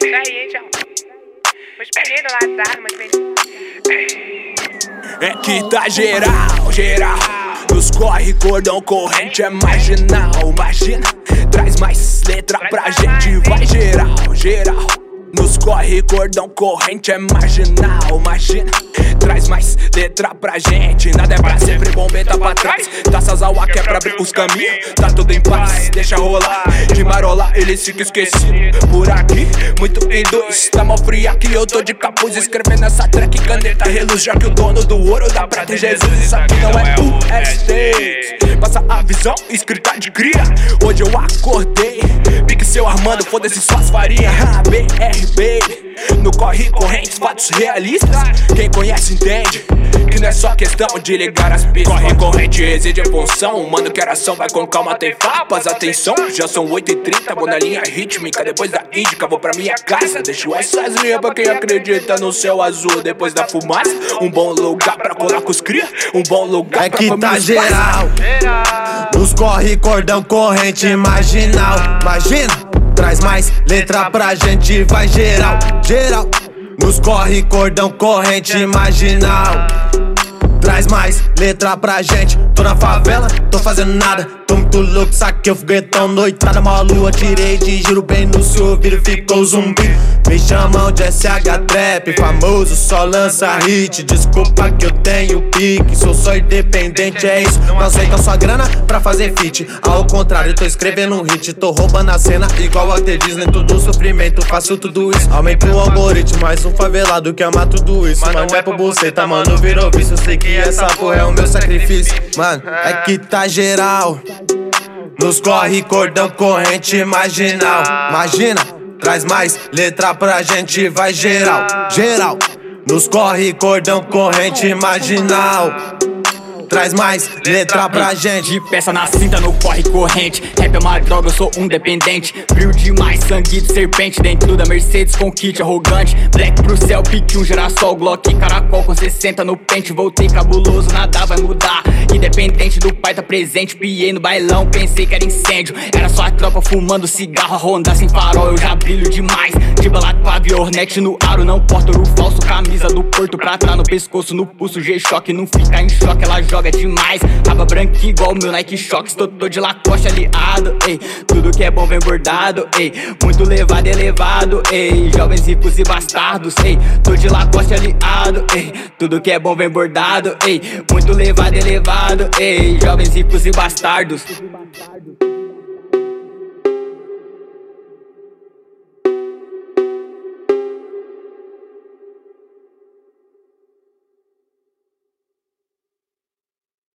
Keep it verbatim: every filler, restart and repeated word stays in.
Isso aí, hein, João? Hoje peguei do lado da arma, é que tá geral, geral. Nos corre cordão corrente, é marginal, imagina. Traz mais letra pra gente, vai geral, geral. Nos corre cordão corrente, é marginal, imagina. Traz mais letra pra gente, nada é pra sempre, bombeta pra trás. Taças ao ar que é pra abrir os caminhos, tá tudo em paz, deixa rolar. De marolar, eles ficam esquecidos. Por aqui, muito em dois, tá mal fria que eu tô de capuz. Escrevendo essa track, caneta reluz, já que o dono do ouro da prata é Jesus. Isso aqui não é U S D, passa a visão, escrita de cria. Hoje eu acordei, pique seu Armando, foda-se suas farinhas. B R B, no corre correntes, fatos realistas. Quem conhece entende que não é só questão de ligar as pistas. Corre corrente exige função, mano que ação vai com calma, tem farpas, atenção. Já são oito e trinta, vou na linha rítmica. Depois da índica vou pra minha casa. Deixo essas linhas pra quem acredita no céu azul. Depois da fumaça, um bom lugar pra colar com os cria. Um bom lugar é pra que tá geral, geral. Nos corre cordão corrente marginal, imagina. Traz mais letra pra gente, vai geral, geral. Nos corre cordão corrente marginal. Traz mais letra pra gente. Tô na favela, tô fazendo nada. Tô muito louco, saquei o foguetão. Noitada, mó lua, tirei de giro bem no seu ouvido, ficou zumbi. Me chamam de S H Trap, famoso, só lança hit. Desculpa que eu tenho pique, sou só independente, é isso. Não aceita sua grana pra fazer feat. Ao contrário, tô escrevendo um hit. Tô roubando a cena igual a The Disney. Tudo sofrimento, faço tudo isso. Aumento o algoritmo, mais um favelado que ama tudo isso. Mano, não é por buceta, mano, virou vício. Eu sei que essa porra é o meu sacrifício. Mano, é que tá geral. Nos corre cordão corrente marginal, imagina. Traz mais letra pra gente, vai geral, geral. Nos corre cordão corrente marginal. Traz mais letra pra gente. De peça na cinta, no corre corrente. Rap é uma droga, eu sou um dependente. Brilho demais, sangue de serpente. Dentro da Mercedes com kit arrogante. Black pro céu, pique um girassol. Glock, caracol com sessenta no pente. Voltei cabuloso, nada vai mudar. Independente do pai tá presente. Piei no bailão, pensei que era incêndio. Era só a tropa fumando cigarro. A Honda sem farol, eu já brilho demais. De balaclava e Hornet no aro. Não porto ouro falso, camisa do Porto Prata no pescoço, no pulso, G-Shock. Não fica em choque, ela joga é demais, aba branquinha igual meu Nike Shox. Tô, tô de Lacoste aliado, ei. Tudo que é bom vem bordado, ei. Muito levado e elevado, ei. Jovens ricos e bastardos, ei. Tô de Lacoste aliado, ei. Tudo que é bom vem bordado, ei. Muito levado e elevado, ei. Jovens ricos e bastardos.